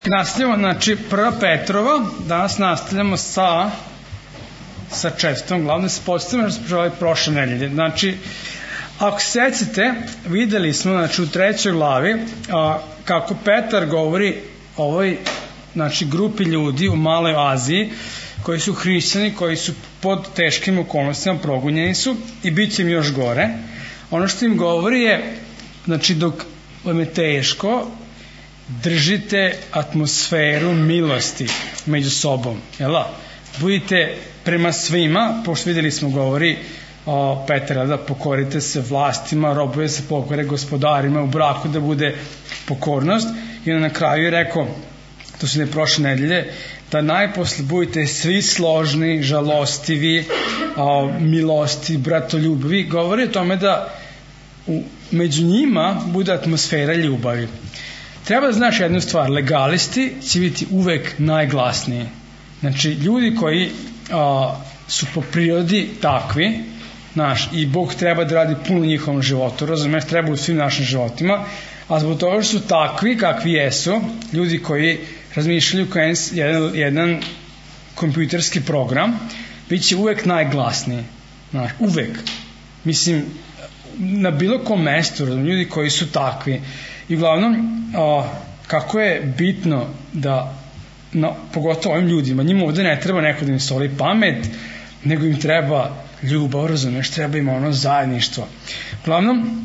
Nastavljamo, znači, prva Petrova, danas nastavljamo sa četvrtom glavom, da se podsjetimo što smo pričali prošle nedelje. Znači, ako se sećate, videli smo, znači, u trećoj glavi kako Petar govori ovoj, znači, grupi ljudi u Maloj Aziji koji su hrišćani, koji su pod teškim okolnostima, progonjeni su i bit će im još gore. Ono što im govori je, znači, dok vam je teško, držite atmosferu milosti među sobom, jel' budite prema svima, pošto videli smo govori Petar, da pokorite se vlastima, robuje se pokore gospodarima, u braku da bude pokornost. I onda na kraju je rekao, to su ne prošle nedelje, da najposle budete svi složni, žalostivi, milosti, bratoljubivi. Govori o tome da među njima bude atmosfera ljubavi. Treba da znaš jednu stvar, legalisti će biti uvek najglasniji. Znači, ljudi koji su po prirodi takvi, i Bog treba da radi puno u njihovom životu, razumeš, treba u svim našim životima, a zbog toga što su takvi kakvi jesu, ljudi koji razmišljaju kao jedan kompjuterski program, bit će uvek najglasniji. Uvek. Mislim, na bilo kom mestu, ljudi koji su takvi. I uglavnom, kako je bitno da, pogotovo ovim ljudima, njima ovde ne treba neko da im soli pamet, nego im treba ljubav, razumeš, treba im ono zajedništvo. Uglavnom,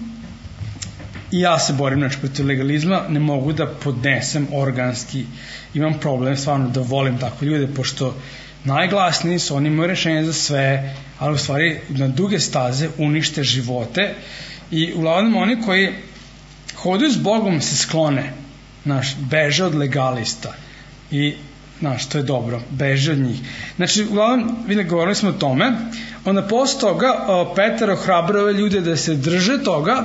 i ja se borim, znači, protiv legalizma, ne mogu da podnesem organski, imam problem stvarno da volim takve ljude, pošto najglasniji su, oni imaju rešenje za sve, ali u stvari na duge staze unište živote i uglavnom oni koji hodaju s Bogom se sklone, beže od legalista i, to je dobro, beže od njih. Znači, uglavnom, govorili smo o tome, onda posle toga Petar ohrabruje ove ljude da se drže toga,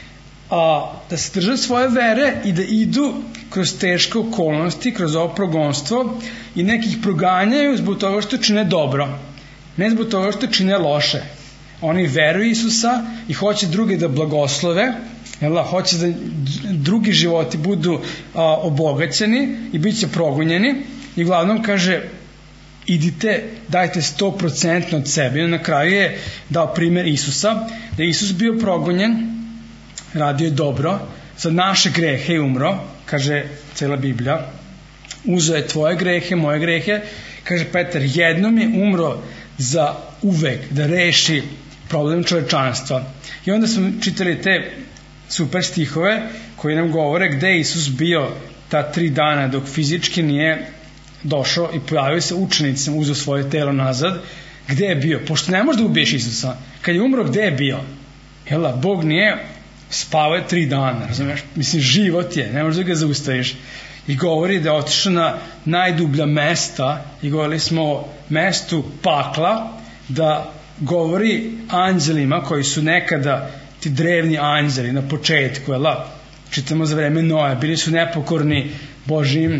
da se drže svoje vere i da idu kroz teške okolnosti, kroz ovo progonstvo i nekih proganjaju zbog toga što čine dobro, ne zbog toga što čine loše. Oni veruju Isusa i hoće druge da blagoslove, hoće da drugi životi budu obogaćeni i bit će progonjeni i uglavnom kaže idite, dajte 100% od sebe. I na kraju je dao primer Isusa, da je Isus bio progonjen, radio je dobro, za naše grehe je umro, kaže cela Biblija, uzeo je tvoje grehe, moje grehe, kaže Petar, jednom je umro za uvek, da reši problem čovečanstva. I onda smo čitali te super stihove koji nam govore gde je Isus bio ta 3 dana dok fizički nije došao i pojavio se učenicima, uzeo svoje telo nazad. Gde je bio? Pošto ne možeš da ubiješ Isusa. Kad je umro, gde je bio? Bog nije spavao 3 dana, razumiješ? Mislim, život je, ne možeš da ga zaustaviš. I govori da je otišao na najdublja mesta i govorili smo o mestu pakla, da govori anđelima koji su nekada ti drevni anđeli na početku, čitamo za vreme Noja, bili su nepokorni Božijim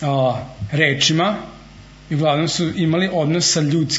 rečima i uglavnom su imali odnos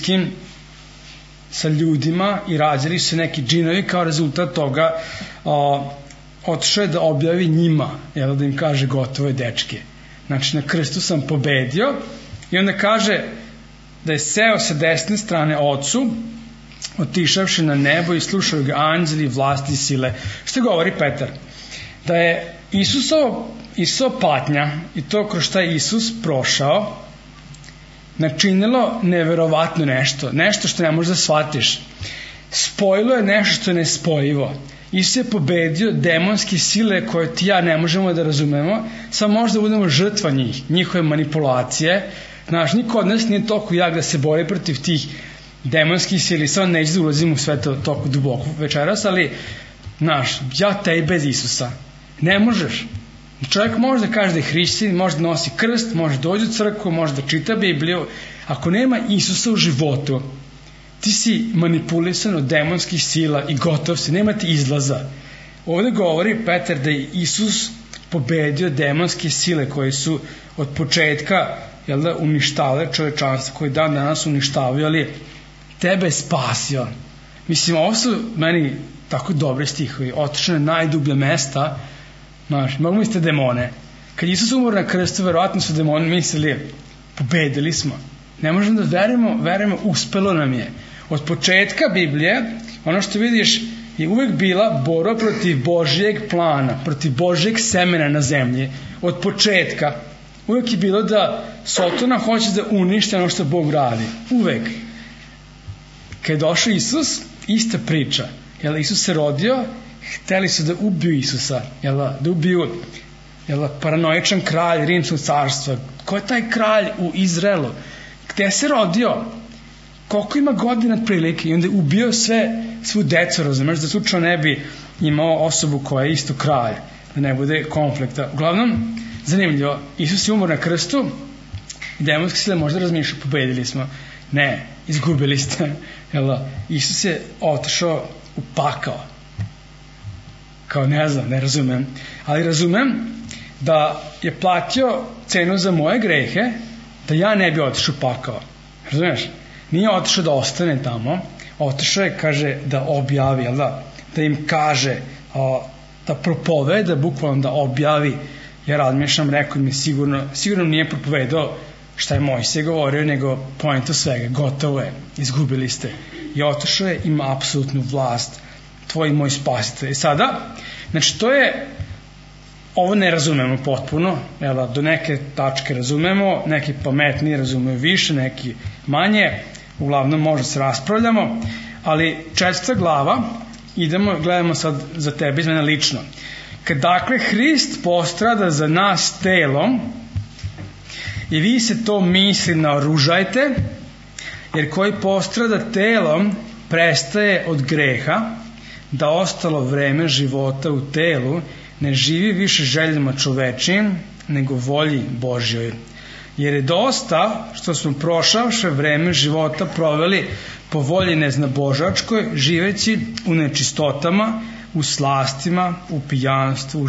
sa ljudima i rađali su neki džinovi. Kao rezultat toga otišao je da objavi njima, da im kaže gotovo je dečke, znači na krstu sam pobedio. I onda kaže da je seo sa desne strane Ocu, otišavši na nebo i slušao ga anđeli, vlasti i sile. Što govori Petar? Da je Isusova patnja i to kroz šta je Isus prošao načinilo neverovatno nešto što ne možeš da shvatiš. Spojilo je nešto što je nespojivo. Isus je pobedio demonske sile koje ti ja ne možemo da razumemo, samo možda budemo žrtva njihove manipulacije. Niko od nas nije toliko jak da se bori protiv tih demonskih sili, samo neću da ulazim u sve to toliko duboko večeras, ali ja te bez Isusa ne možeš. Čovjek može da kaže da je hrišćanin, može da nosi krst, može da dođe u crkvu, može da čita Bibliju. Ako nema Isusa u životu, ti si manipulisan od demonskih sila i gotov si, nema ti izlaza. Ovdje govori Petar da je Isus pobedio demonske sile koje su od početka uništavale čovečanstvo, koje dan danas uništavaju, ali tebe je spasio. Mislim, ovo su meni tako dobre stihovi. Otišao na najdublja mesta, mogu mislite demone. Kad Isus umor na krstu, verovatno su demoni mislili, pobedili smo. Ne možemo da verujemo, uspelo nam je. Od početka Biblije, ono što vidiš, je uvek bila borba protiv Božijeg plana, protiv Božijeg semena na zemlji. Od početka. Uvek je bilo da Sotona hoće da uništi ono što Bog radi. Uvek. Kad je došao Isus, ista priča. Isus se rodio, hteli su da ubiju Isusa. Da ubiju paranoičan kralj Rimskog carstva. Ko je taj kralj u Izraelu? Gde se rodio? Koliko ima godina prilike? I onda je ubio svu decu, razumeš, da slučajno ne bi imao osobu koja je isto kralj, da ne bude konflikta. Uglavnom, zanimljivo, Isus je umor na krstu i demonske sile možda razmišljaju, pobedili smo. Ne, izgubili ste. Isus je otišao u pakao. Kao ne znam, ne razumem. Ali razumem da je platio cenu za moje grehe, da ja ne bi otišao u pakao. Razumeš? Nije otišao da ostane tamo, otišao je, kaže, da objavi, da im kaže, da propoveda, bukvalno da objavi. Ja razmišljam, rekao mi sigurno nije propovedao šta je Mojsije govorio, nego poenta svega, gotovo je, izgubili ste. I otišao je, ima apsolutnu vlast, tvoj i moj spasitelj. I sada, znači to je, ovo ne razumemo potpuno, do neke tačke razumemo, neki pametniji razumeju više, neki manje, uglavnom možda se raspravljamo, ali 4. glava, gledamo sad za tebe, iz mene lično. Kad dakle Hrist postrada za nas telom, i vi se to misli naoružajte, jer koji postrada telom prestaje od greha, da ostalo vreme života u telu ne živi više željama čovečijim, nego volji Božjoj. Jer je dosta što smo prošavše vreme života proveli po volji neznabožačkoj, živeći u nečistotama, u slastima, u pijanstvu,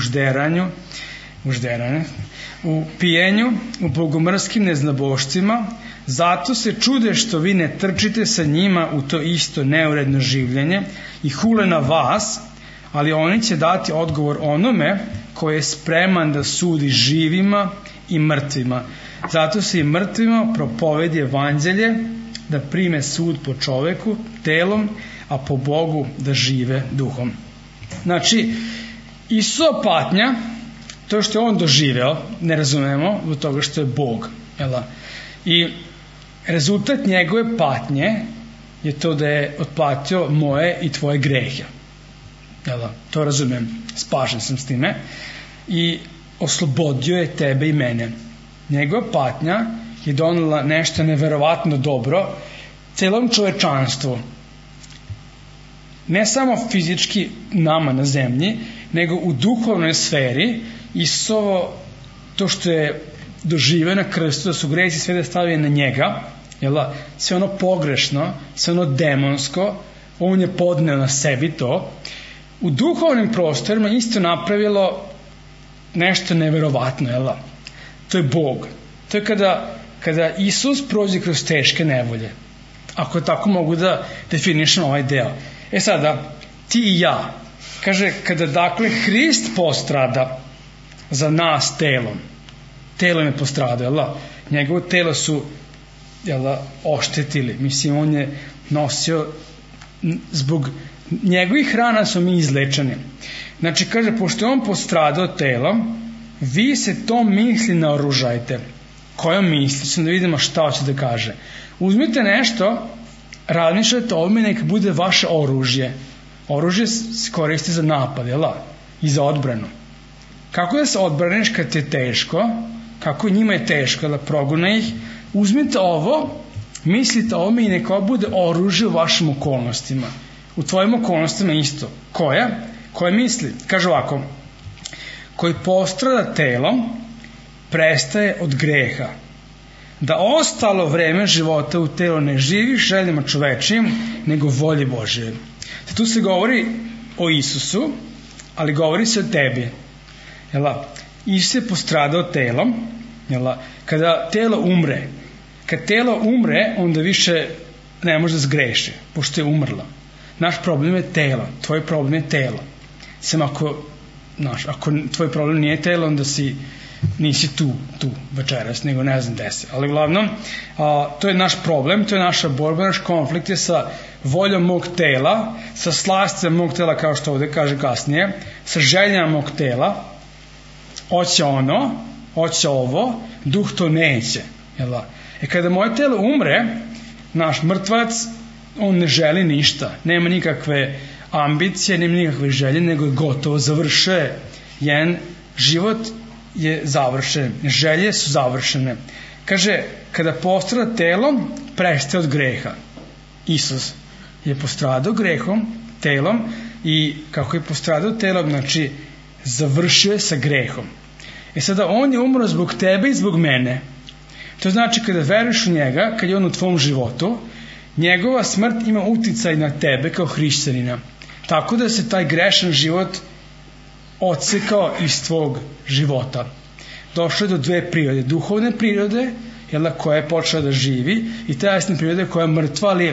u pijenju, u bogomrskim neznabošcima. Zato se čude što vi ne trčite sa njima u to isto neuredno življenje i hule na vas, ali oni će dati odgovor onome koji je spreman da sudi živima i mrtvima. Zato se i mrtvima propovedi evanđelje, da prime sud po čoveku, telom, a po Bogu da žive duhom. Znači, Isusova patnja, to što je on doživeo, ne razumemo, do toga što je Bog. I rezultat njegove patnje je to da je otplatio moje i tvoje grehe. To razumem, spašen sam s time. I oslobodio je tebe i mene. Njegova patnja je donela nešto neverovatno dobro celom čovečanstvu. Ne samo fizički nama na zemlji, nego u duhovnoj sferi. Isusovo, to što je doživeo na krstu, da su gresi sve da stavio na njega, sve ono pogrešno, sve ono demonsko, on je podneo na sebi to. U duhovnim prostorima isto napravilo nešto neverovatno, to je Bog. To je kada Isus prođe kroz teške nevolje. Ako tako mogu da definišem ovaj deo. Sada, ti i ja, kaže, kada dakle Hrist postrada za nas telom je postradao, njegovo telo su oštetili, mislim, on je nosio, zbog njegovih rana su mi izlečeni. Znači, kaže, pošto je on postradao telom, vi se to misli naoružajte. Kojom misli? Samo da vidimo šta hoće da kaže. Uzmite nešto, razmišljajte o ovome, neka bude vaše oružje. Oružje se koristi za napad, i za odbranu. Kako da se odbraniš kad ti je teško, kako njima je teško, da progone ih, uzmite ovo, mislite o ovome i neka ovo bude oružje u vašim okolnostima. U tvojim okolnostima isto. Koje misli? Kaže ovako, koji postrada telom prestaje od greha, da ostalo vreme života u telu ne živi željama čovečijim, nego volji Božje. Tu se govori o Isusu, ali govori se o tebi. Isus je postradao telom, kada telo umre, onda više ne može da zgreši, pošto je umrlo. Naš problem je telo, tvoj problem je telo. Samo ako tvoj problem nije telo, onda si nisi tu večeras, nego ne znam gde si. Ali uglavnom, to je naš problem, to je naša borba, naš konflikt je sa voljom mog tela, sa slasticom mog tela, kao što ovde kaže kasnije, sa željama mog tela, hoće ono, hoće ovo, duh to neće. Kada moje telo umre, naš mrtvac, on ne želi ništa, nema nikakve ambicije, nema nikakve želje, nego je gotovo, završuje. Jedan život je završen, želje su završene. Kaže, kada postrada telom, prestaje od greha. Isus je postradao grehom, telom, i kako je postradao telom, znači završio je sa grehom. Sada on je umro zbog tebe i zbog mene. To znači kada veruješ u njega, kad je on u tvom životu, njegova smrt ima uticaj na tebe kao hrišćanina. Tako da se taj grešan život odsekao iz tvog života. Došlo je do dve prirode. Duhovne prirode, koja je počela da živi, i telesne prirode koja je mrtva, ali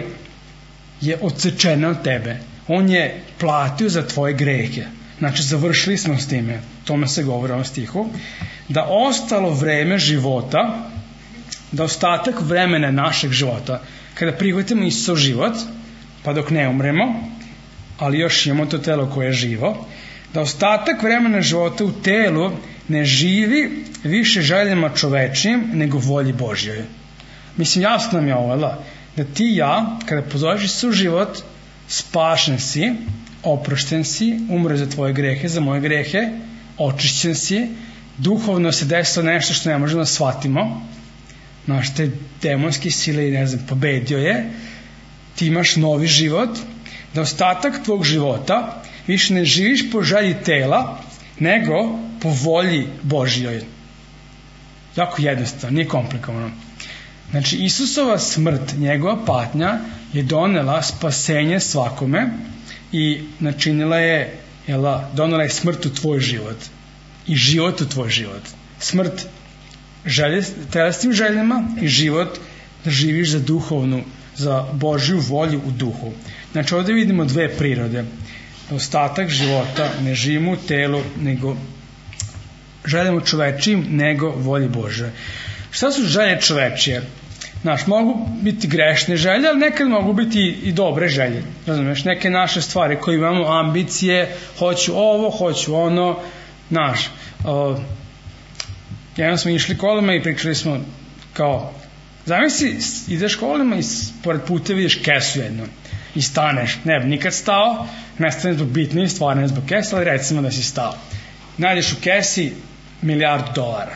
je odsečena od tebe. On je platio za tvoje grehe. Znači, završili smo s time. Tome se govori u ovom stihu. Da ostalo vreme života, da ostatak vremena našeg života, kada prihvatimo Isusov život, pa dok ne umremo, ali još imamo to telo koje je živo, da ostatak vremena života u telu ne živi više željama čovečijim nego volji Božjoj. Mislim, jasno nam je ovo, da ti i ja, kada pozoveš Isusov život, spašen si, oprošten si, umre za tvoje grehe, za moje grehe, očišćen si, duhovno se desilo nešto što ne možemo da shvatimo, znaš, te demonske sile, ne znam, pobedio je, ti imaš novi život, da ostatak tvog života više ne živiš po želji tela, nego po volji Božjoj. Jako jednostavno, nije komplikovano. Znači, Isusova smrt, njegova patnja je donela spasenje svakome i načinila je, donela je smrt u tvoj život i život u tvoj život. Smrt telesnim željama i život da živiš za duhovnu, za Božju volju u duhu. Znači, ovdje vidimo dve prirode. Ostatak života ne živimo u telu, nego željamo čovečijim, nego volji Bože. Šta su želje čovečije? Znaš, mogu biti grešne želje, ali nekad mogu biti i dobre želje. Razumeš, neke naše stvari koje imamo, ambicije, hoću ovo, hoću ono, znaš. Jednom smo išli kolima i pričali smo kao, zamisli, ideš kolima i pored puta vidiš kesu jednu i staneš. Ne bi nikad stao, ne stane zbog bitnije stvari, ne zbog kesa, ali recimo da si stao. Nađeš u kesi $1.000.000.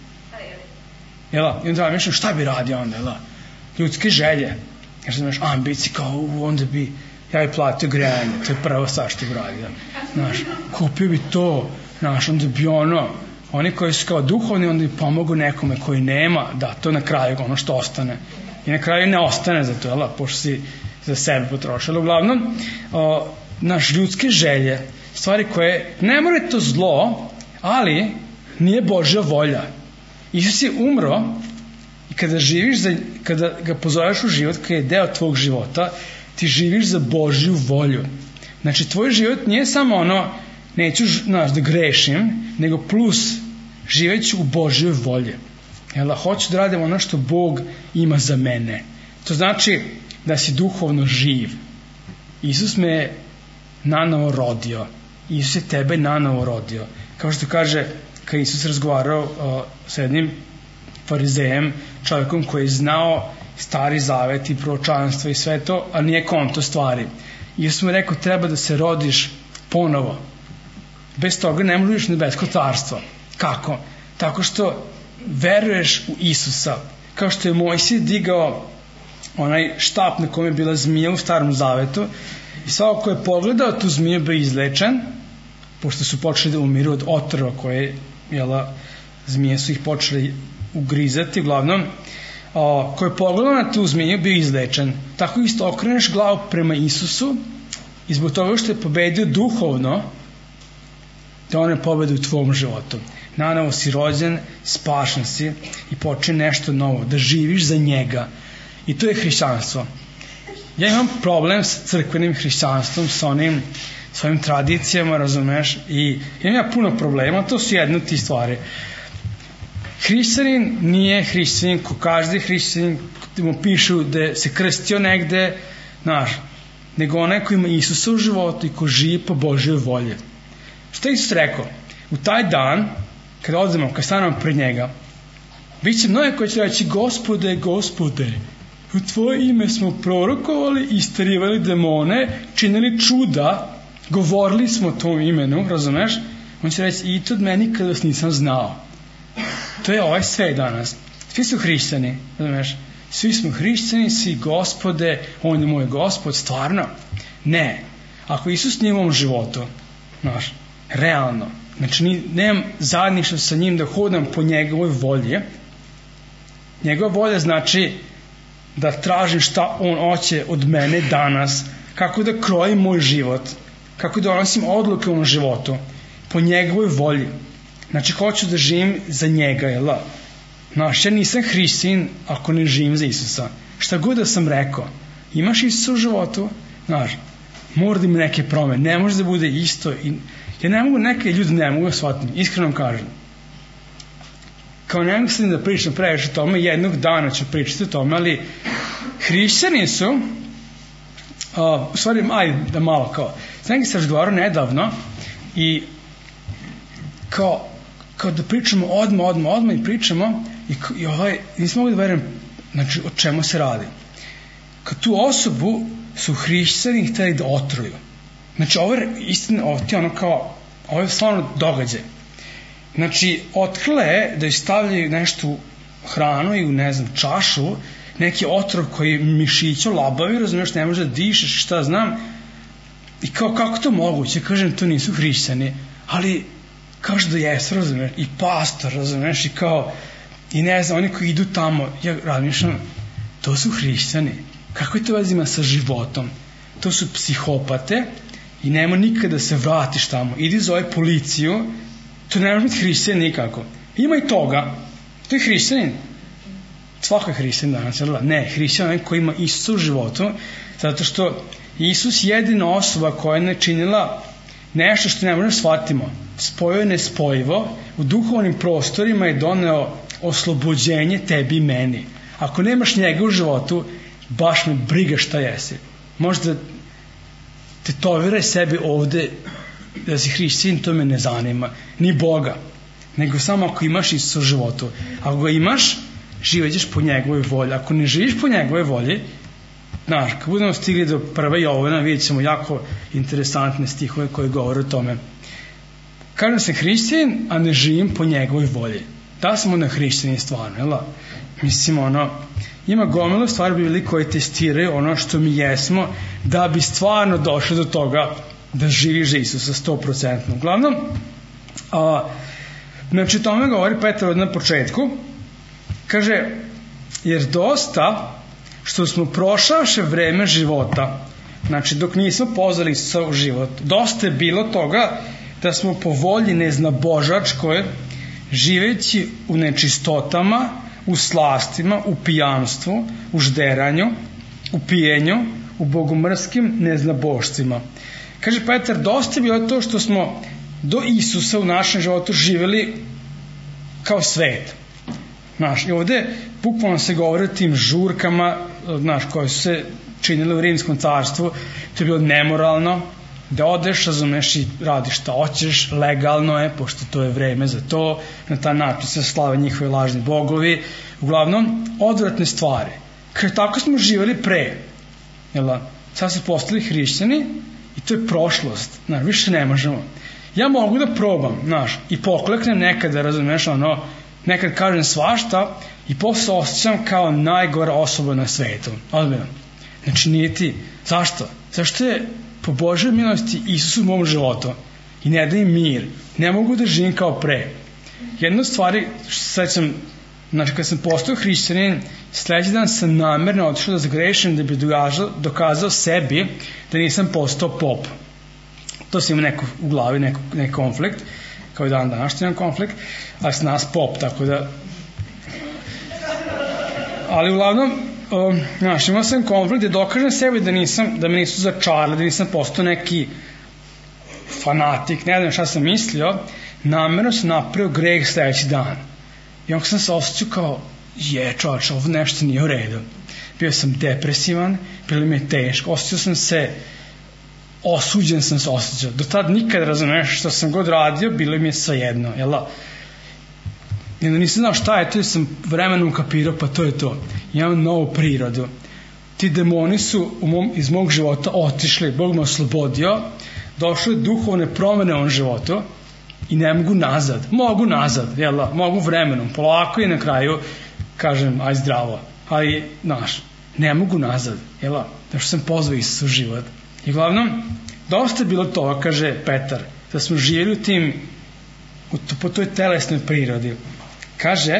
I onda mišljam, šta bi radio onda? Ljudske želje. Znaš, ambici kao, onda bi, ja bi platio grejanje, to je prvo sad što bi radio. Znaš, kupio bi to, znaš, onda bi oni koji su kao duhovni, onda bi pomogu nekome koji nema, da, to na kraju ono što ostane. I na kraju ne ostane za to, pošto si za sebe potrošili. Uglavnom, naš ljudske želje, stvari koje, ne mora to zlo, ali nije Božja volja. Isus je umro i kada ga pozoveš u život, kada je deo tvog života, ti živiš za Božju volju. Znači, tvoj život nije samo neću da grešim, nego plus živeću u Božjoj volji. Hoću da radim ono što Bog ima za mene. To znači da si duhovno živ. Isus me je nanovo rodio. Isus je tebe nanovo rodio. Kao što kaže, kad Isus razgovarao sa jednim farizejem, čovjekom koji je znao Stari Zavet i proročanstvo i sve to, ali nije konto stvari. Isus mu je rekao, treba da se rodiš ponovo. Bez toga ne možeš nebesko carstvo. Kako? Tako što veruješ u Isusa. Kao što je Mojsije digao onaj štap na kojem je bila zmija u Starom Zavetu i svako ko je pogledao tu zmiju bio izlečen, pošto su počeli da umiru od otrova koje, zmije su ih počeli ugrizati, uglavnom, ko je pogledao na tu zmiju bio izlečen. Tako isto okreneš glavu prema Isusu i zbog toga što je pobedio duhovno, da on je pobedio u tvom životu. Nanovo si rođen, spašen si i počne nešto novo, da živiš za njega. I to je hrišćanstvo. Ja imam problem sa crkvenim hrišćanstvom, sa svojim tradicijama, razumeš, i imam ja puno problema, to su jedne od tih stvari. hrišćanin nije hrišćanin ko každe hrišćanin, mu pišu da se krstio negde, znaš, nego onaj ko ima Isusa u životu i ko živi po Božjoj volji. Što je Isus rekao? U taj dan, kada odemo, kada stanemo pred njega, bit će mnogo koji će reći: Gospode, Gospode, u Tvoje ime smo prorokovali, isterivali demone, činili čuda, govorili smo o tom imenu, razumeš? On će reći: i to od meni kada vas nisam znao. To je ovaj sve danas. Svi su hrišćani, razumeš? Svi smo hrišćani, svi Gospode, on je moj Gospod, stvarno? Ne. Ako Isus nije u mom životu, znaš, realno, znači nemam zajedništvo sa njim da hodam po njegovoj volji. Njegova volja znači da tražim šta on hoće od mene danas, kako da krojim moj život, kako da donosim odluke u mom životu, po njegovoj volji. Znači, hoću da živim za njega, jel da? Znaš, ja nisam hrišćanin ako ne živim za Isusa. Šta god da sam rekao, imaš Isusa u životu, znaš, mora da ima neke promene, ne može da bude isto. Ja ne mogu, neke ljudi ne mogu da shvatim, iskreno kažem. Kao ne mislim da pričam previše o tome, jednog dana ću pričati o tome, ali hrišćani su, u stvari, ajde da malo kao, s nekim se razgovarao nedavno i kao da pričamo odmah i pričamo i nisam mogu da verujem, znači, o čemu se radi. Kad tu osobu su hrišćani hteli da otruju. Znači, ovo je istina, ovo je stvarno događaj. Znači, otkrila je da joj stavljaju nešto u hranu i u, ne znam, čašu, neki otrov koji mišićo labavi, razumiješ, ne može da dišeš, šta znam. I kao, kako to moguće? Kažem, to nisu hrišćani, ali kažu da jesu, razumiješ, i pastor, razumiješ, i kao, i ne znam, oni koji idu tamo, ja razmišljam, to su hrišćani. Kako je to vezima sa životom? To su psihopate i nema nikada da se vratiš tamo. Idi zove policiju, to ne može biti hrišćanin nikako. Ima i toga, to je hrišćanin. Svako je hrišćanin danas, ne, hrišćanin koji ima Isusa u životu, zato što Isus je jedina osoba koja je načinila nešto što ne možemo shvatimo. Spojio je nespojivo, u duhovnim prostorima je doneo oslobođenje tebi i meni. Ako nemaš njega u životu, baš me briga šta jesi. Možda tetoviraj sebi ovde da si hrišćanin, to me ne zanima, ni Boga, nego samo ako imaš Isusa u životu. Ako ga imaš, živećeš po njegovoj volji. Ako ne živiš po njegovoj volji, znaš, kad budemo stigli do 1. Jovana, vidjet ćemo jako interesantne stihove koje govore o tome. Kažem se hrišćanin, a ne živim po njegovoj volji. Da smo na hrišćanin stvarno, jel? Mislim, ima gomilu stvari bili koji testiraju ono što mi jesmo, da bi stvarno došli do toga da živiš za Isusa 100%. Uglavnom, znači tome govori Petar na početku, kaže, jer dosta što smo prošavše vreme života, znači dok nismo pozvali Isusa u život, dosta je bilo toga da smo po volji neznabožačkoj, živeći u nečistotama, u slastima, u pijanstvu, u žderanju, u pijenju, u bogomrskim neznabošcima. Kaže Petar, dosta je bilo to što smo do Isusa u našem životu živjeli kao svet. Znaš, i ovde bukvalno se govori o tim žurkama, znaš, koje su se činile u Rimskom carstvu. To je bilo nemoralno, da odeš, razumeš, i radiš šta hoćeš, legalno je, pošto to je vreme za to, na taj način se slave njihove lažni bogovi, uglavnom odvratne stvari. Kaže, tako smo živjeli pre, jel? Sad su postali hrišćani i to je prošlost, znaš, više ne možemo. Ja mogu da probam, znaš, i pokleknem nekada, razumeš, nekad kažem svašta i posle osjećam kao najgora osoba na svetu, odmjeno. Znači, nije ti. Zašto? Zašto je po Božoj milosti Isus u mom životu i ne da im mir. Ne mogu da živim kao pre. Jedna od stvari, znači kad sam postao hrišćanin, sledeći dan sam namerno otišao da zagrešim da bi dokazao sebi da nisam postao pop. To sam imao u glavi, neki konflikt, kao i dan danas imam konflikt, ali sam nas pop, tako da... Ali uglavnom, znaš, imao sam konflikt da dokažem sebi da me nisu začarali, da nisam postao neki fanatik, ne znam šta sam mislio, namerno sam napravio greh sledeći dan. I onda sam se osjećao kao, čovječ, ovo nešto nije u redu. Bio sam depresivan, bilo mi je teško, osjećao sam se, osuđen sam se osjećao. Do tad nikad, razumeš, što sam god radio, bilo mi je svejedno, jel da? I onda nisam znao šta je to, jer sam vremenom kapirao, pa to je to. Imam novu prirodu. Ti demoni su iz mog života otišli, Bog me oslobodio, došlo je duhovne promene u ovom životu i ne mogu nazad. Mogu nazad, jel da? Mogu vremenom, polako i na kraju kažem, aj zdravo. Ali, znaš, ne mogu nazad, jel da? Da što sam pozvao Isusa u život. I uglavnom, dosta je bilo toga, kaže Petar, da smo živjeli u tim, po toj telesnoj prirodi. Kaže,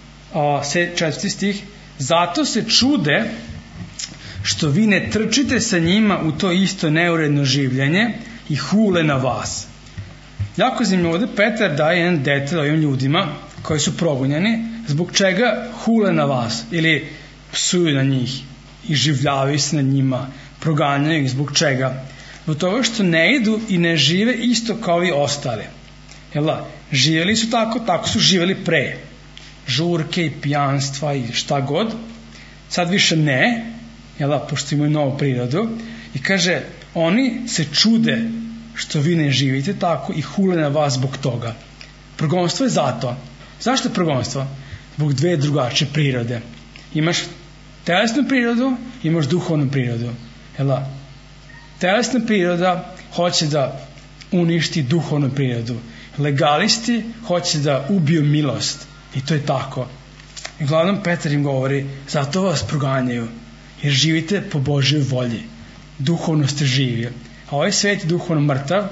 4. stih, zato se čude što vi ne trčite sa njima u to isto neuredno življenje i hule na vas. Jako zanimljivo, ovde Petar daje jedan detalj ovim ljudima koji su progonjeni, zbog čega hule na vas ili psuju na njih i življavaju se na njima, proganjaju ih, zbog čega? Zbog toga što ne idu i ne žive isto kao i ostali. Jel da? Živjeli su tako su živjeli pre. Žurke i pijanstva i šta god. Sad više ne, jel da, pošto imaju novu prirodu. I kaže, oni se čude što vi ne živite tako i hule na vas zbog toga. Progonstvo je zato. Zašto je progonstvo? Zbog dve drugačije prirode. Imaš telesnu prirodu, imaš duhovnu prirodu. Jel da? Telesna priroda hoće da uništi duhovnu prirodu. Legalisti hoće da ubiju milost. I to je tako. I uglavnom Petar im govori, zato vas proganjaju, jer živite po Božjoj volji. Duhovno ste živi. A ovaj svet je duhovno mrtav,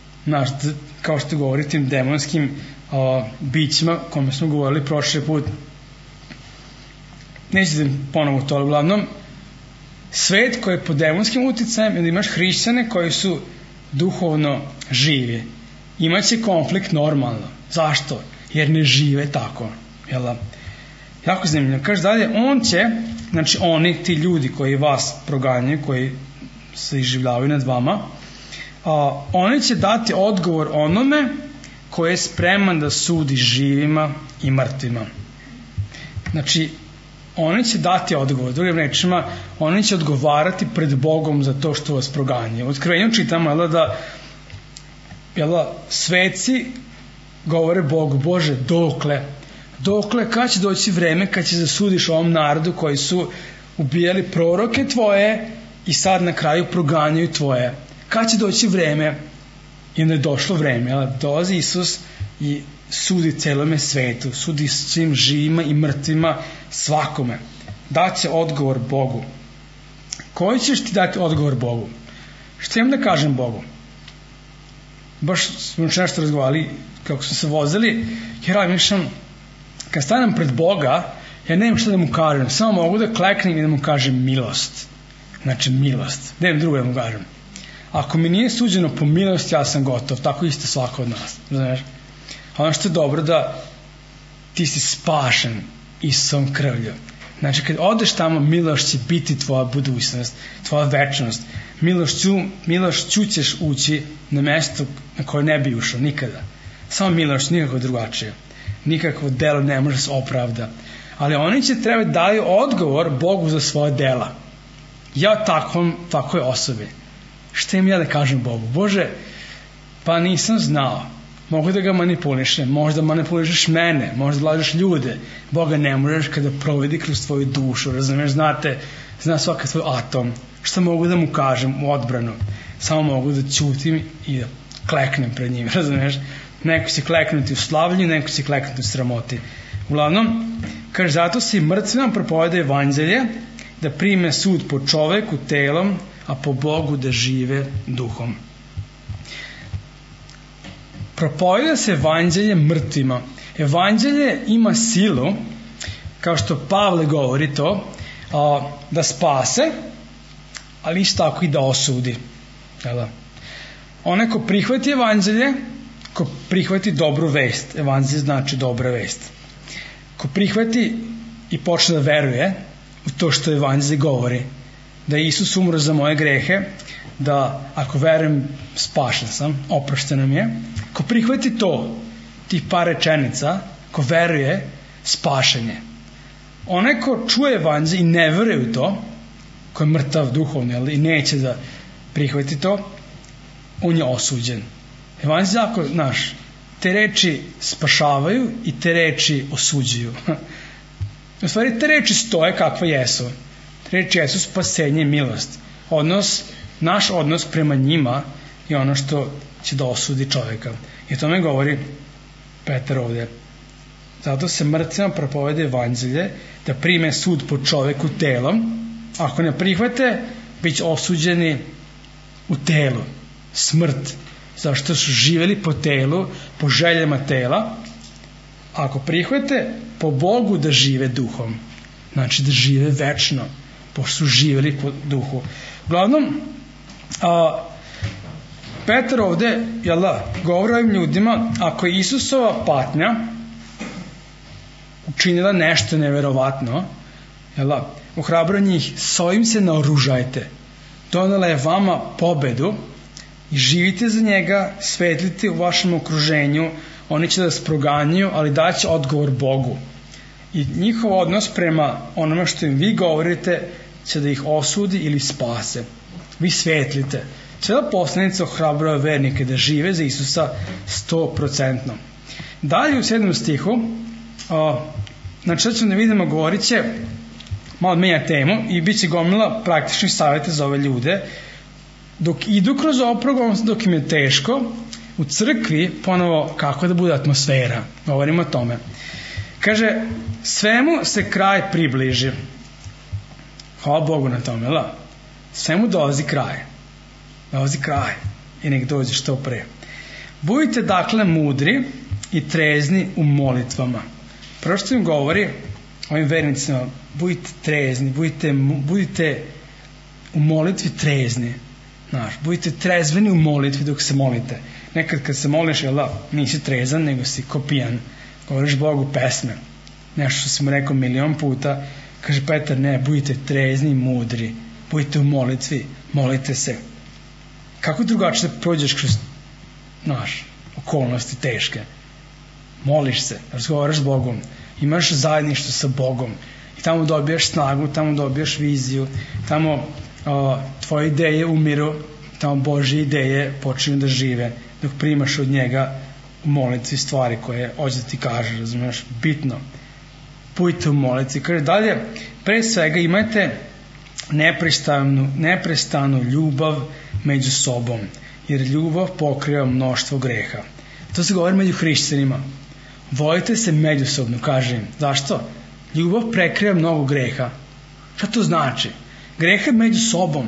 kao što govori tim demonskim bićima, kome smo govorili prošli put. Neću da ponovo to, uglavnom, svet koji je pod demonskim uticajem, ili imaš hrišćane koji su duhovno živi. Imaće konflikt normalno. Zašto? Jer ne žive tako. Jel da? Jako zanimljivo. Kaže dalje, on će, znači oni, ti ljudi koji vas proganjaju, koji se iživljavaju nad vama, oni će dati odgovor onome koji je spreman da sudi živima i mrtvima. Znači, oni će dati odgovor. Drugim rečima, oni će odgovarati pred Bogom za to što vas proganjaju. U Otkrivenju čitamo da sveci govore Bogu, Bože, dokle, kad će doći vreme kad će zasudiš ovom narodu koji su ubijali proroke tvoje i sad na kraju proganjaju tvoje. Kad će doći vreme? I onda je došlo vreme. Dolazi Isus i sudi celome svetu, sudi svim živima i mrtvima, svakome. Daće odgovor Bogu. Koji ćeš ti dati odgovor Bogu? Što imam da kažem Bogu? Baš smo nešto razgovarali kako smo se vozili, jer ja mišljam, kad stanem pred Boga, ja nemam što da mu kažem, samo mogu da kleknem i da mu kažem milost. Znači milost, nemam drugo da mu kažem. Ako mi nije suđeno po milosti, ja sam gotov, tako isto svako od nas. Znaš? Ono što je dobro da ti si spašen Isusom krvlju. Znači kad odeš tamo, milošću će biti tvoja budućnost, tvoja večnost. Milošću ćeš ući na mesto na koje ne bi ušao nikada. Samo milošću, nikako drugačije. Nikakvo delo ne može se opravda. Ali oni će treba daju odgovor Bogu za svoje dela. Ja takvoj osobi. Šta im ja da kažem Bogu? Bože, pa nisam znao. Mogu da ga manipulišem, možda manipulišeš mene, možda lažeš ljude. Boga ne možeš kada provedi kroz tvoju dušu, razumeš, zna svaki tvoj atom. Šta mogu da mu kažem u odbranu? Samo mogu da ćutim i da kleknem pred njim, razumeš? Neko će kleknuti u slavljenju, neko će kleknuti u sramoti. Uglavnom, kaže, zato se i mrtvima propoveda evanđelje, da prime sud po čoveku telom, a po Bogu da žive duhom. Propoveda se evanđelje mrtvima. Evanđelje ima silu, kao što Pavle govori to, da spase, ali isto tako i da osudi. Onaj ko prihvati evanđelje, ko prihvati dobru vest, evanđelje znači dobra vest. Ko prihvati i počne da veruje u to što evanđelje govori, da je Isus umro za moje grehe, da ako verujem spašen sam, oprošteno mi je. Ko prihvati to, tih par rečenica, ko veruje, spašenje. Onaj ko čuje evanđelje i ne veruje u to, ko je mrtav duhovno i neće da prihvati to, on je osuđen. Evanđelje jako, te reči spašavaju i te reči osuđuju. U stvari, te reči stoje kakve jesu. Te reči jesu spasenje i milost. Naš odnos prema njima je ono što će da osudi čoveka. I o tome govori Petar ovde. Zato se mrtvima propovede evanđelje, da prime sud po čoveku telom. Ako ne prihvate, bit će osuđeni u telu. Smrt. Zašto su živjeli po telu, po željama tela. Ako prihvate, po Bogu da žive duhom. Znači da žive večno, pošto su živjeli po duhu. Uglavnom, Petar ovde govori ovim ljudima, ako je Isusova patnja učinila nešto neverovatno, ohrabra njih, s ovim se naoružajte. Donela je vama pobedu i živite za njega, svetlite u vašem okruženju, oni će da vas proganjaju, ali daće odgovor Bogu. I njihov odnos prema onome što im vi govorite će da ih osudi ili spase. Vi svetlite. Cijela poslanica ohrabrava vernike da žive za Isusa 100%. Dalje u 7. stihu, znači sad ćemo da vidimo, govorit će, malo menja temu i bit će gomila praktičnih savjeta za ove ljude. Dok idu kroz oprogon, dok im je teško, u crkvi ponovo kako da bude atmosfera. Govorimo o tome. Kaže, svemu se kraj približi. Hvala Bogu na tome, svemu dolazi kraj. Dolazi kraj i nek dođe što pre. Budite dakle mudri i trezni u molitvama. Prvo što im govori ovim vernicima, budite trezni, budite u molitvi trezni. Budite trezveni u molitvi dok se molite. Nekad kad se moliš, nisi trezan, nego si ko pijan. Govoriš Bogu pesme. Nešto što sam rekao milion puta. Kaže Petar, ne, budite trezni i mudri. Budite u molitvi, molite se. Kako drugačije da prođeš kroz okolnosti teške? Moliš se, razgovaraš s Bogom, imaš zajedništvo sa Bogom i tamo dobijaš snagu, tamo dobijaš viziju, tamo tvoje ideje umiru, tamo Božje ideje počinju da žive dok primaš od njega u molitvi stvari koje hoće da ti kaže, razumiješ, bitno. Budite u molitvi. Kaže dalje, pre svega imajte neprestanu ljubav među sobom, jer ljubav pokriva mnoštvo greha. To se govori među hrišćanima. Volite se međusobno, kaže im. Zašto? Ljubav prekriva mnogo greha. Šta to znači? Greh je među sobom.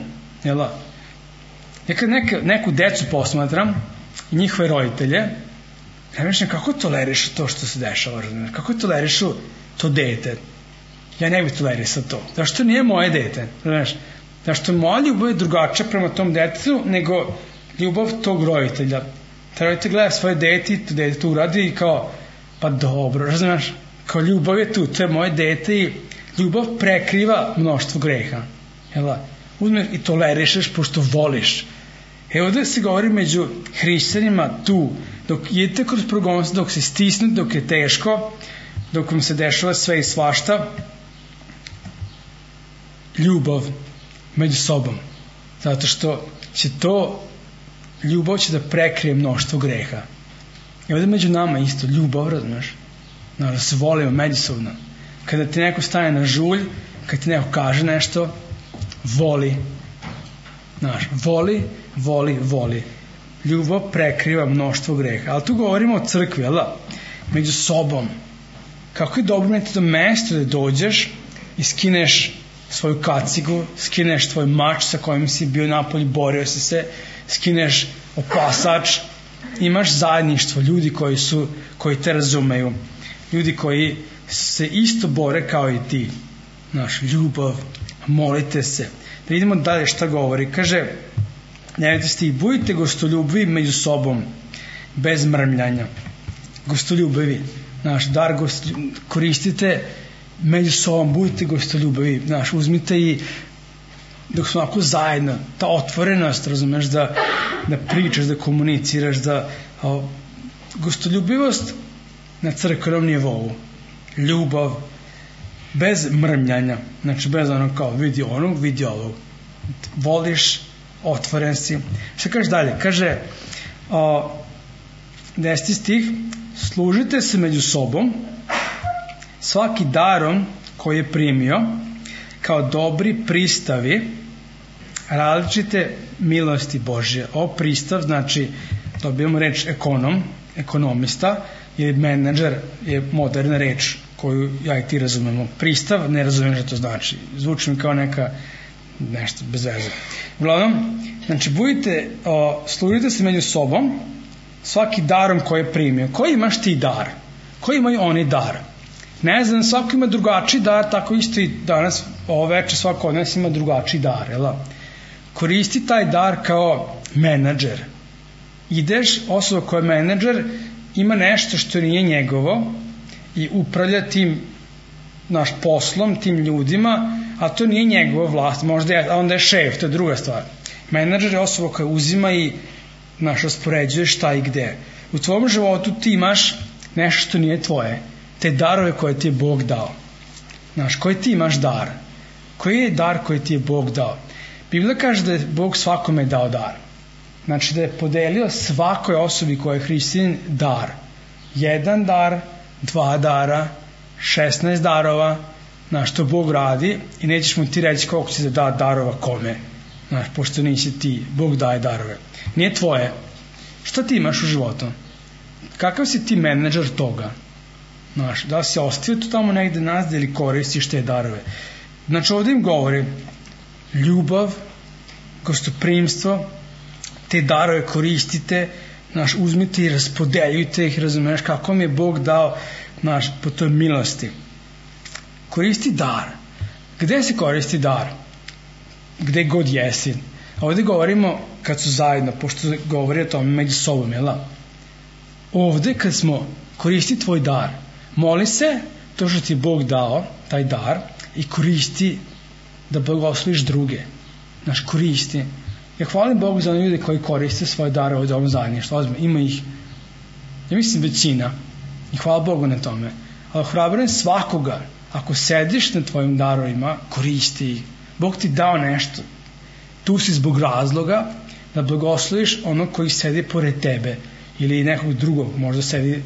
Nekad neku decu posmatram i njihove roditelje, razmišljam kako tolerišu to što se dešava, kako tolerišu to dete. Ja ne bih tolerisao to. Zašto nije moje dete? Zašto moja ljubav je drugačija prema tom detetu nego ljubav tog roditelja. Taj roditelj gleda svoje dete i to dete to uradi i kao, pa dobro, razumiješ? Kao ljubav je tu, to je moje dete i ljubav prekriva mnoštvo greha. Uzmeš i tolerišeš pošto voliš. Ovdje se govori među hrišćanima tu, dok idete kroz progonstvo, dok se stisnete, dok je teško, dok vam se dešava sve i svašta, ljubav među sobom. Zato što će ljubav će da prekrije mnoštvo greha. I ovdje među nama isto ljubav, razumiješ? Da se volimo međusobno. Kada ti neko stane na žulj, kada ti neko kaže nešto, voli. Voli. Ljubav prekriva mnoštvo greha. Ali tu govorimo o crkvi, među sobom. Kako je dobro imati to mesto da dođeš i skineš svoju kacigu, skineš tvoj mač sa kojim si bio napolje, borio si se, skineš opasač, imaš zajedništvo, ljudi koji te razumeju, ljudi koji se isto bore kao i ti. Ljubav, molite se. Da vidimo dalje šta govori. Kaže, nemojte stih, budite gostoljubivi među sobom, bez mrmljanja. Gostoljubivi. Dar koristite među sobom, budite gostoljubivi. Uzmite i dok smo ovako zajedno, ta otvorenost, razumeš, da pričaš, da komuniciraš, gostoljubivost na crkvenom nivou. ljubav, bez mrmljanja, znači bez ono kao vidi onu, vidi ovog, voliš, otvoren si. Šta kaže dalje? Kaže 10. stih, služite se među sobom svaki darom koji je primio kao dobri pristavi različite milosti Božje. Ovo pristav znači, dobijamo reč ekonomista ili menadžer je moderna reč koju ja i ti razumemo. Pristav, ne razumem što to znači. Zvuči mi kao nešto bez veze. Uglavnom, znači služite se među sobom svaki darom koji je primio. Koji imaš ti dar? Koji imaju oni dar? Ne znam, svako ima drugačiji dar, tako isto i danas, ovo večer, svako od nas ima drugačiji dar, jel? Koristi taj dar kao menadžer. Ideš, osoba koja je menadžer ima nešto što nije njegovo i upravlja tim naš poslom, tim ljudima, a to nije njegova vlast, možda je, a onda je šef, to je druga stvar. Menadžer je osoba koja uzima i raspoređuje šta i gde. U tvojom životu ti imaš nešto što nije tvoje, te darove koje ti je Bog dao. Koji ti imaš dar? Koji je dar koji ti je Bog dao? Biblija kaže da je Bog svakome dao dar. Znači da je podelio svakoj osobi koja je hrišćanin dar. 1 dar, 2 dara, 16 darova, što Bog radi i nećeš mu ti reći koliko će da darova kome. Pošto nisi ti, Bog daje darove. Nije tvoje. Šta ti imaš u životu? Kakav si ti menadžer toga? Da li si ostavio to tamo negde nazad ili koristiš te darove? Znači ovdje im govori ljubav, gostoprimstvo, te darove koristite, uzmite i raspodeljujte ih, razumiješ kako vam je Bog dao po toj milosti. Koristi dar. Gde se koristi dar? Gde god jesi. A ovdje govorimo kad su zajedno, pošto govori o tome među sobom, jel? Ovdje kad smo koristi tvoj dar, moli se to što ti je Bog dao, taj dar, i koristi da blagosloviš druge. Koristi. Ja hvalim Bogu za one ljude koji koriste svoje dare ovdje u ovom zajedništvu. Ima ih, ja mislim, većina. I hvala Bogu na tome. Ali ohrabrujem svakoga, ako sediš na tvojim darovima, koristi ih. Bog ti dao nešto. Tu si zbog razloga da blagosloviš onog koji sedi pored tebe ili nekog drugog, možda sedi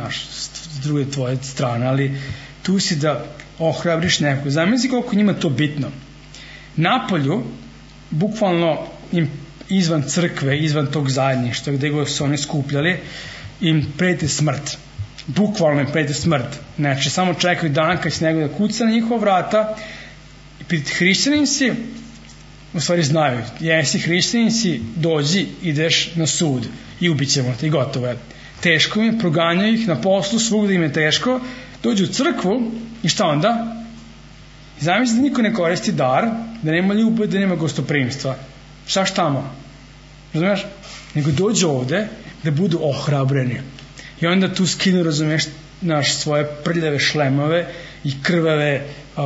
s druge tvoje strane, ali tu si da ohrabriš nekog. Zamisli koliko njima to bitno. Napolju, bukvalno izvan crkve, izvan tog zajedništva gde go su oni skupljali, im preti smrt. Bukvalno im preti smrt. Znači, samo čekaju dan kad će nego da kuca na njihova vrata i hrišćanin si, u stvari znaju, jesi hrišćanin si, dođi, ideš na sud i ubit ćemo te i gotovo je. Teško im je, proganjaju ih na poslu, svugde im je teško, dođu u crkvu i šta onda? Zamisli da niko ne koristi dar, da nema ljubavi, da nema gostoprimstva. Štaš tamo? Razumiješ? Nego dođu ovde da budu ohrabreni. I onda tu skinu, razumiješ, svoje prljave šlemove i krvave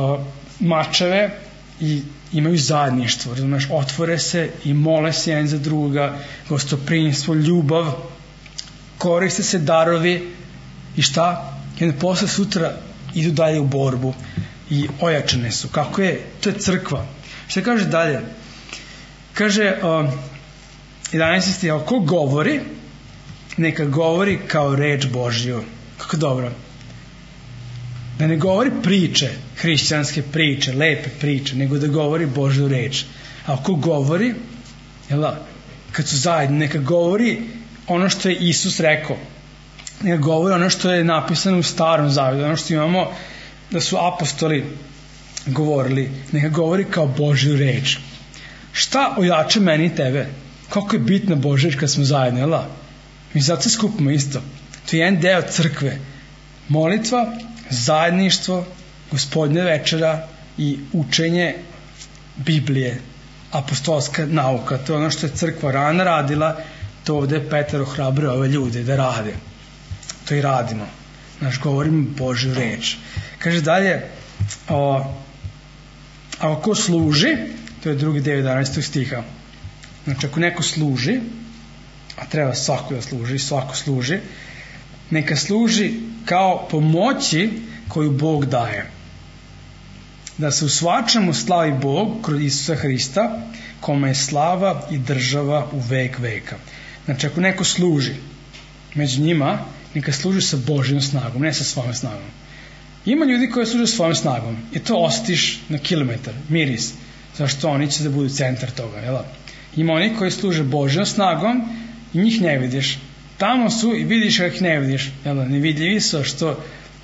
mačeve i imaju zajedništvo, razumiješ, otvore se i mole se jedan za druga, gostoprimstvo, ljubav, koriste se darovi i šta? I onda posle sutra idu dalje u borbu i ojačane su. Kako je? To je crkva. Šta kaže dalje? Kaže 11. stih, ko govori, neka govori kao reč Božju. Kako dobro. Da ne govori priče, hrišćanske priče, lepe priče, nego da govori Božju reč. A ko govori, kad su zajedno, neka govori ono što je Isus rekao. Neka govori ono što je napisano u Starom Zavetu, ono što imamo da su apostoli govorili. Neka govori kao Božju reč. Šta ojače meni i tebe? Kako je bitna Božja reč kad smo zajedno, jel' da? Mi zato se skupimo isto. To je jedan deo crkve. Molitva, zajedništvo, Gospodnja večera i učenje Biblije, apostolska nauka. To je ono što je crkva rana radila, to ovde je Petar ohrabrio ove ljude da rade. To i radimo. Govorimo Božju reč. Kaže dalje, ako služi, to je drugi deo 11. stiha. Znači, ako neko služi, a treba svako da služi, svako služi, neka služi kao pomoći koju Bog daje. Da se u svačemu slavi Bog kroz Isusa Hrista, kome je slava i država u vek veka. Znači, ako neko služi među njima, neka služi sa Božjom snagom, ne sa svojom snagom. Ima ljudi koji služe svojom snagom i to osjetiš na kilometar, miris, zašto oni će da budu centar toga, jel? Ima oni koji služe Božjom snagom i njih ne vidiš. Tamo su i vidiš kako ih ne vidiš, jel? Nevidljivi su, što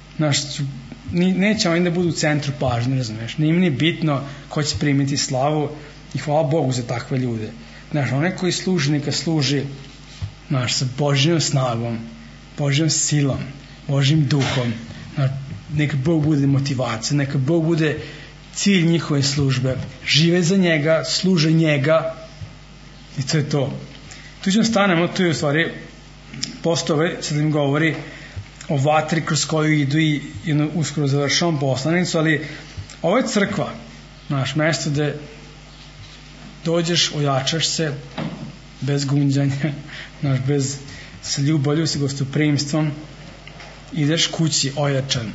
neće oni da budu u centru pažnje, razumiješ? Nije im ni bitno ko će primiti slavu i hvala Bogu za takve ljude. Znaš, onaj koji služi, neka služi, znaš, sa Božjom snagom, Božjom silom, Božjim duhom. Znaš, neka Bog bude motivacija, neka Bog bude cilj njihove službe. Žive za njega, služe njega i to je to. Tu ćemo stanemo, tu je u stvari postove, sad im govori o vatri kroz koju idu i uskoro završavam poslanicu, ali ovo je crkva, naš mesto gde dođeš, ojačaš se bez gunđanja, naš, bez sa ljubavlju, sa gostoprimstvom, ideš kući ojačan.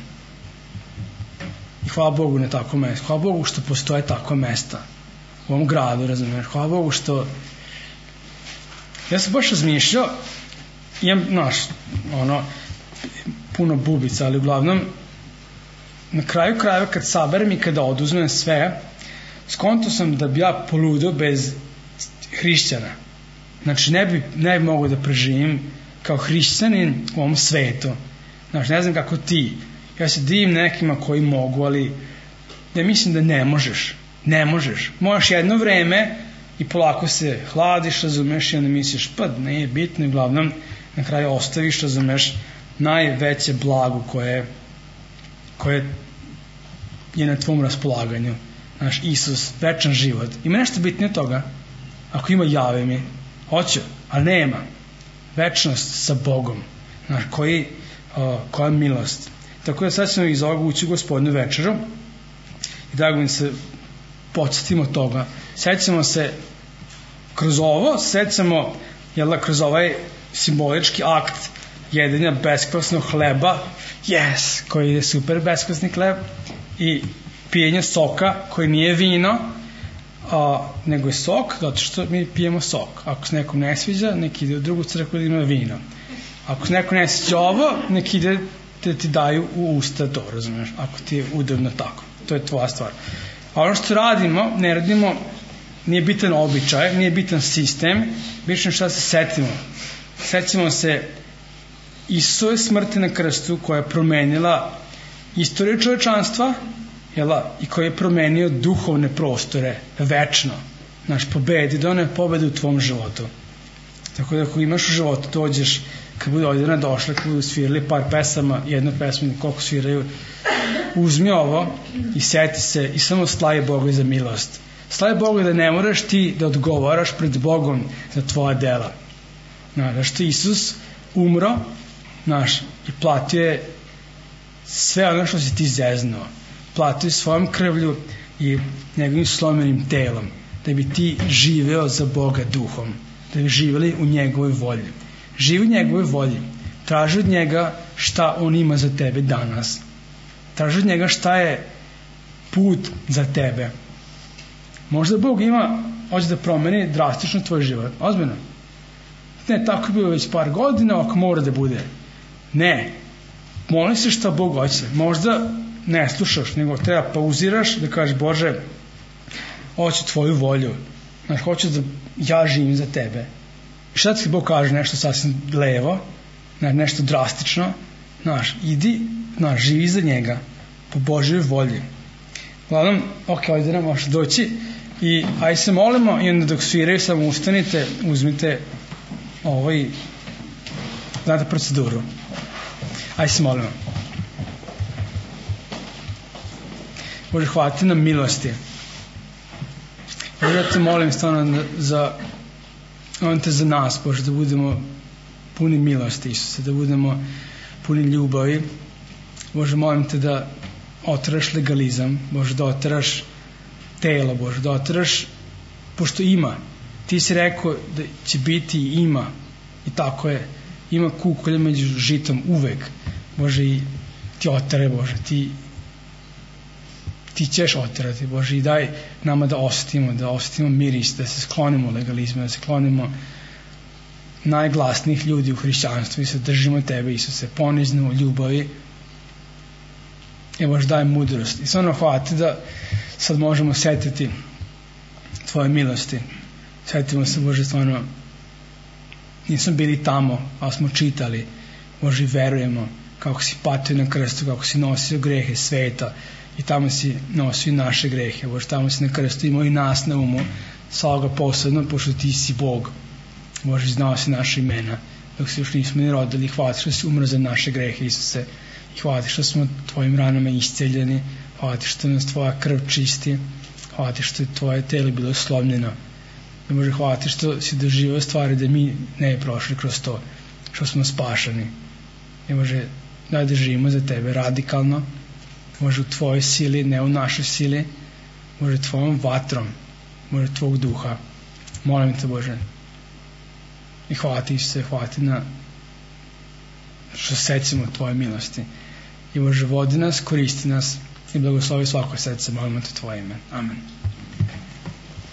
I hvala Bogu na takvo mesto. Hvala Bogu što postoje takva mesta u ovom gradu, razumiješ. Hvala Bogu što ja sam baš razmišljao, imam, znaš, puno bubica, ali uglavnom na kraju krajeva kad saberem i kada oduzmem sve, skonto sam da bi ja poludio bez hrišćana. Znači ne bi mogao da preživim kao hrišćanin u ovom svetu. Znači, ne znam kako ti. Ja se divim nekima koji mogu, ali ja mislim da ne možeš. Ne možeš. Možeš jedno vreme i polako se hladiš, razumeš, i onda misliš, pa ne je bitno, i uglavnom na kraju ostaviš, razumeš, najveće blago koje je na tvom raspolaganju. Znaš, Isus, večan život. Ima nešto bitnije od toga? Ako ima, javi mi. Hoću, ali nema. Večnost sa Bogom. Znaš, koja je milost. Tako da sad ćemo iz ovoga ući u Gospodnju večeru i drago mi se podsjetimo toga. Sjećamo se kroz ovo, sjećamo kroz ovaj simbolički akt jedenja beskvasnog hleba, koji je super beskvasni hleb, i pijenja soka koji nije vino, nego je sok, zato što mi pijemo sok. Ako se nekom ne sviđa, nek ide u drugu crkvu da ima vino. Ako se neko ne sviđa ovo, nek ide da ti daju u usta to, razumiješ, ako ti je udobno tako. To je tvoja stvar. A ono što radimo, ne radimo, nije bitan običaj, nije bitan sistem, bitno šta se setimo. Setimo se Isusove smrti na krstu koja je promenila istoriju čovečanstva, i koji je promenio duhovne prostore večno. Znaš, pobedi, da ona je pobeda u tvom životu. Tako da ako imaš u životu, dođeš, kad bude ovdje nadošla, kad budu svirali par pesama, jednu pesmu, koliko sviraju, uzmi ovo i seti se i samo slavi Boga za milost. Slavi Boga da ne moraš ti da odgovaraš pred Bogom za tvoja dela. Znaš, što Isus umro, znaš, i platio je sve ono što si ti zeznuo. Platio svojom krvlju i njegovim slomenim telom, da bi ti živeo za Boga duhom, da bi živeli u njegovoj volji. Živi u njegovoj volji. Traži od njega šta on ima za tebe danas. Traži od njega šta je put za tebe. Možda Bog hoće da promeni drastično tvoj život. Ozbiljno. Ne, tako je bilo već par godina, ako mora da bude. Ne. Moli se šta Bog hoće. Možda ne slušaš, nego treba pauziraš da kažeš, Bože, hoću tvoju volju. Znaš, hoću da ja živim za tebe. I šta ti Bog kaže, nešto sasvim levo, nešto drastično, znaš, idi, znaš, živi za njega po Božjoj volji. Uglavnom, ovdje nam možeš doći i aj se molimo i onda dok sviraju samo ustanite, uzmite znate proceduru. Aj se molimo. Bože, hvala ti na milosti. Bože, ja te molim stvarno za nas, Bože, da budemo puni milosti, Isuse, da budemo puni ljubavi. Bože, molim te da oteraš legalizam, Bože, da oteraš telo, Bože, da oteraš, pošto ima. Ti si rekao da će biti i ima, i tako je. Ima kukolja među žitom uvek, Bože, i ti otere, Bože, ti ćeš oterati, Bože, i daj nama da osetimo miris, da se sklonimo legalizmu, da se sklonimo najglasnijih ljudi u hrišćanstvu i se držimo tebe, Isuse, ponizno u ljubavi. I Bože, daj mudrost. I stvarno hvala ti da sad možemo setiti tvoje milosti. Setimo se, Bože, stvarno nismo bili tamo, ali smo čitali, Bože, verujemo kako si patio na krstu, kako si nosio grehe sveta i tamo si nosio i naše grehe, Bože, tamo si na krstu imao i nas na umu, svaga posebno, pošto ti si Bog, Bože, znao si naše imena dok se još nismo ni rodili. Hvala ti što si umro za naše grehe, Isuse, i hvala ti što smo tvojim ranama isceljeni, hvala ti što nas tvoja krv čisti, hvala ti što je tvoje telo bilo slomljeno. I Bože, hvala ti što si doživio stvari da mi ne bi prošli kroz to, što smo spašani. I Bože, daj da živimo za tebe radikalno, Bože, u tvojoj sili, ne u našoj sili, Bože, tvojom vatrom, Bože, tvog duha. Molim te, Bože, i hvala ti, Isuse, hvala ti na što sećamo tvoje milosti. I Bože, vodi nas, koristi nas i blagoslovi svako srce, molimo te tvoje ime. Amen.